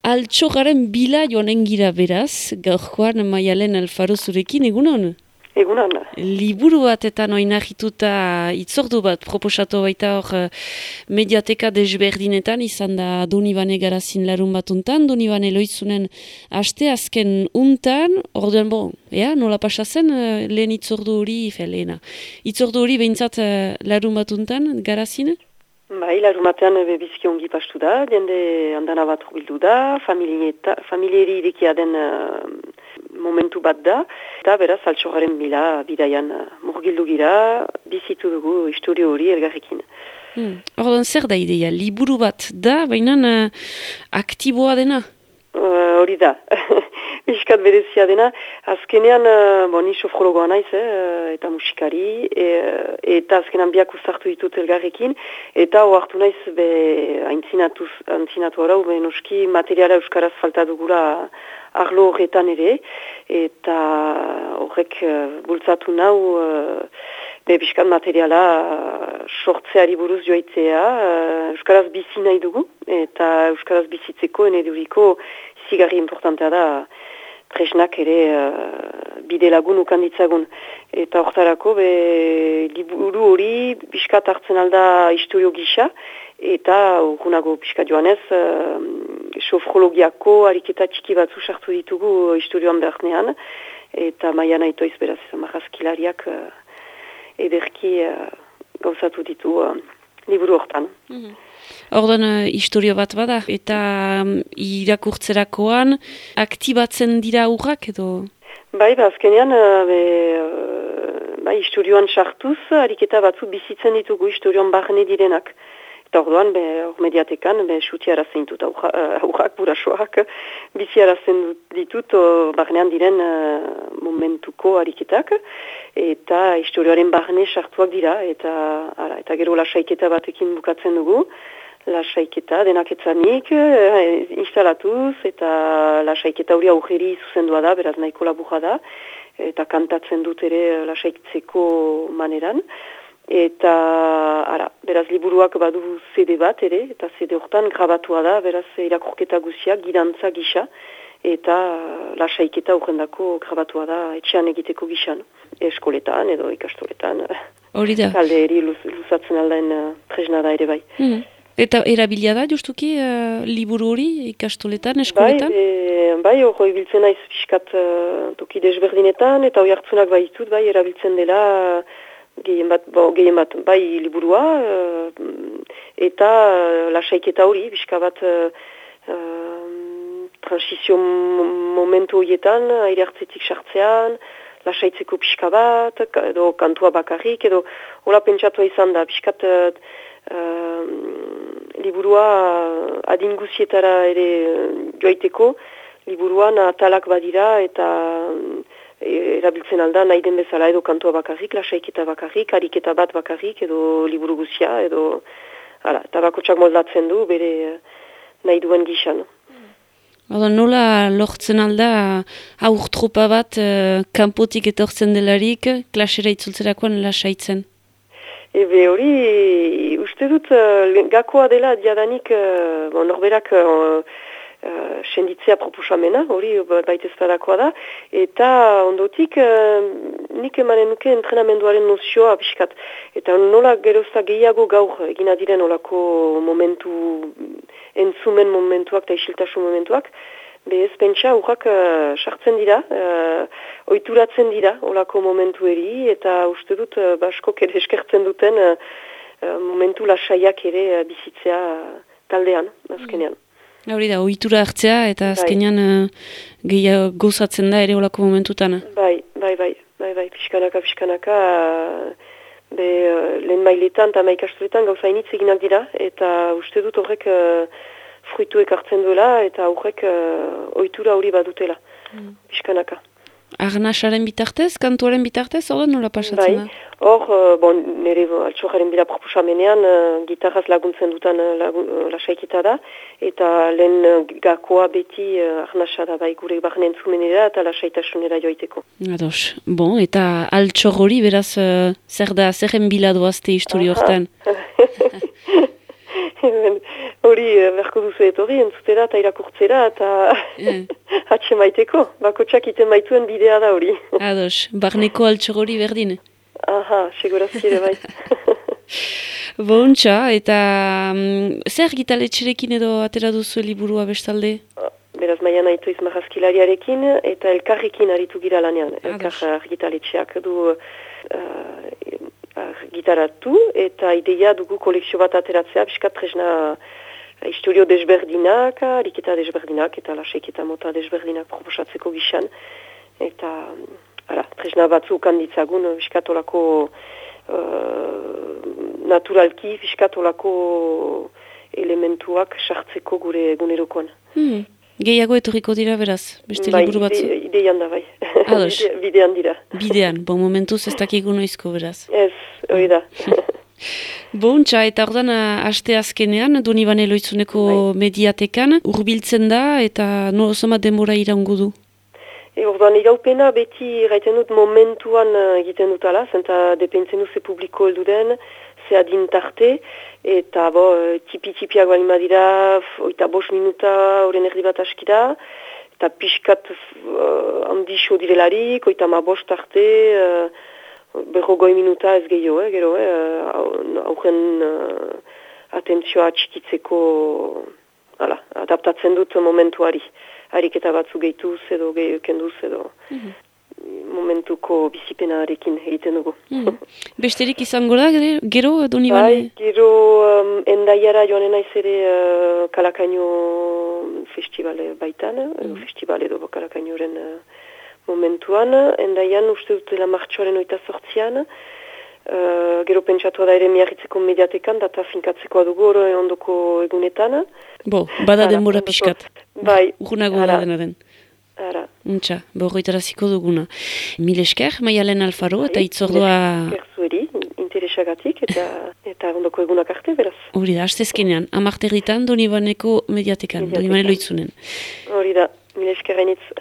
Altxogaren bila joanen gira beraz, gaurkoan Maialen Alfaro zurekin, egunon? Egunon. Liburu batetan oinarrituta itzordu bat proposatu baita hor mediateka desberdinetan, izan da Donibane Garazin larun batuntan, Donibane Loitzunen aste azken untan, orduan nola pasazen lehen itzordu hori, itzordu hori behintzat larun batuntan Garazin? Bai, larun batean biziki ongi pastu da, jende andana bat bildu da, familieri irikia den momentu bat da, eta beraz altxogaren bila bidaian murgildu gira, bizitu dugu historio hori elgarrekin. Orduan zer da ideia? Liburu bat da, baina aktiboa dena? Hori da, biskat berezia dena. Azkenean, ni sofrologoa naiz, eta musikari, eta azkenean biak uztartu ditut elgarrekin, eta oartu naiz antzinatu arau, noski materiala euskaraz falta dugula arlo horretan ere, eta horrek bultzatu nau, biskat materiala sortzeari buruz joaitzea, euskaraz bizi nahi dugu, eta euskaraz bizitzeko, eneduriko, zigarri importantea da, tresnak ere bide lagun ukanditzagun. Eta hortarako, liburu hori biskat hartzen alda historio gisa, eta urgunago biskat joanez, sofrologiako ariketa txiki batzu sartu ditugu historioan beharnean, eta maian aitoiz beraz, marrazkilariak ederki gauzatu ditu liburu hortan. Orduan, historio bat bada, eta irakurtzerakoan aktibatzen dira urrak edo? Bai, azkenean, historioan sartuz, ariketa batzu bizitzen ditugu historioan barne direnak. Eta orduan, mediatekan, sutiarazen ditut aurrak, burasoak, biziarazen ditut barnean diren momentuko ariketak, eta historioaren barne sartuak dira, eta gero lasaiketa batekin bukatzen dugu, lasaiketa denaketzanik instalatuz, eta lasaiketa hori aurreri zuzendua da, beraz nahiko laburra da, eta kantatzen dut ere lasaitzeko maneran. Eta, beraz, liburuak badu CD bat ere, eta CD hortan grabatua da, beraz, irakurketa guziak, gidantza gisa, eta lasaiketa horrendako grabatua da etxean egiteko gisan, eskoletan edo ikastoletan. Hori da. Talde eri luzatzen aldaen tresna da ere bai. Eta erabilia da, justuki, liburu hori ikastoletan, eskoletan? Bai, hori biltzen naiz fiskat toki desberdinetan, eta hori hartzunak bai ditut, bai, erabiltzen dela, gehien bat, bai liburua, eta lasaiketa hori, bizka bat transizio momentu horietan, aire hartzetik sartzean, lasaitzeko pixka bat, edo kantua bakarrik, edo hola pentsatua izan da, bizkat liburua adinguzietara ere joaiteko, liburuan atalak badira, eta erabiltzen alda nahi den bezala edo kantua bakarrik, lasaiketa bakarrik, ariketa bat bakarrik, edo liburu guzia, edo eta bakotsak moldatzen du, bere nahi duen gixan. Nola lortzen alda aurtropa bat kanpotik etortzen delarik, klasera itzultzerakoan lasaitzen? Hori, uste dut gakoa dela diadanik norberak senditzea proposamena, hori baitezpadakoa da, eta ondotik nik emanen nuke entrenamenduaren nozioa biskat. Eta nola gerozta gehiago gaur egina diren olako momentu, entzumen momentuak eta isiltasun momentuak, ez pentsa urrak sartzen dira, oituratzen dira olako momentu eri, eta uste dut baskok ere eskertzen duten momentu lasaiak ere bizitzea taldean, azkenean. Hori da, ohitura hartzea eta azkenean gehiago gozatzen da ere olako momentutan. Bai, pixkanaka, lehen mailetan eta maikastoletan gauza initz eginak dira, eta uste dut horrek fruituek hartzen duela, eta horrek ohitura hori badutela, pixkanaka. Arnasaren bitartez, kantuaren bitartez, hori nola pasatzen da? Hor, nire altxorraren bila proposamenean gitarraz laguntzen dutan lasaiketa da, eta lehen gakoa beti arnasa da bai gure barne entzumenera eta lasaitasunera joaiteko. Ados, eta altxor hori beraz zer da, zerren bila doazte historio hortan? Hori berko duzu etorri, entzutera eta irakurtzera eta hatxe maiteko. Bakotxak iten maituen bidea da hori. Ados, barneko altxogori berdin. Aha, segurazki bai. Bontxa, eta zer gitaletxerekin edo atera duzu liburua bestalde? Beraz, maian aitu izmahazkilariarekin eta elkarrekin aritu gira lanean. Elkar argitaletxeak du gitaratu eta ideia dugu kolekzio bat ateratzea, biskat tresna historio desberdinak, ariketa desberdinak eta laseketa mota desberdinak proposatzeko gixan. Eta tresna batzuk handitzagun, biskatolako naturalki, biskatolako elementuak sartzeko gure egunerokoan. Gehiago etorriko dira beraz, beste liburu batzu? Ideian da bai, bidean dira. Bidean, bon momentuz ez dakigu noizko beraz. Ez, hori da. Bontxa, eta ordan aste azkenean, Donibane Loizuneko mediatekan, urbiltzen da eta no osama denbora iraungo du? Orduan, iraupena beti gaiten dut momentuan egiten dutala, zenta depentzen duze publiko heldu den, ze adin tarte, eta tipi-tipiak bali madira, oita 5 minuta horren erdi bat askida, eta pixkat handixo direlarik, oita 5 tarte, 50 minuta ez gehiago, gero, aurren atentzioa txikitzeko, adaptatzen dut momentuari. Ariketa batzu gehituz edo kenduz edo momentuko bizipenarekin egiten dugu. Besterik izango da, gero, Donibane? Bai, gero endaiara joanen naiz ere Kalakaino festivale baitan, festival edo Kalakainoren momentuan. Endaian uste dutela martxoaren 28an, gero pentsatu da ere miarritzeko mediatekan, data finkatzeko dugu ondoko egunetan. Bada denbora pixkat. Bai. Urgunago da dena den. Untxa, borroitaraziko duguna. Mil esker, Maialen Alfaro, eta itzordua... Esker zueri, interesagatik, eta ondoko egunak arte, beraz. Hori da, hastezkenean, amarterritan Donibaneko mediatekan, Donibane Loitzunen. Hori da, mil esker hainitz.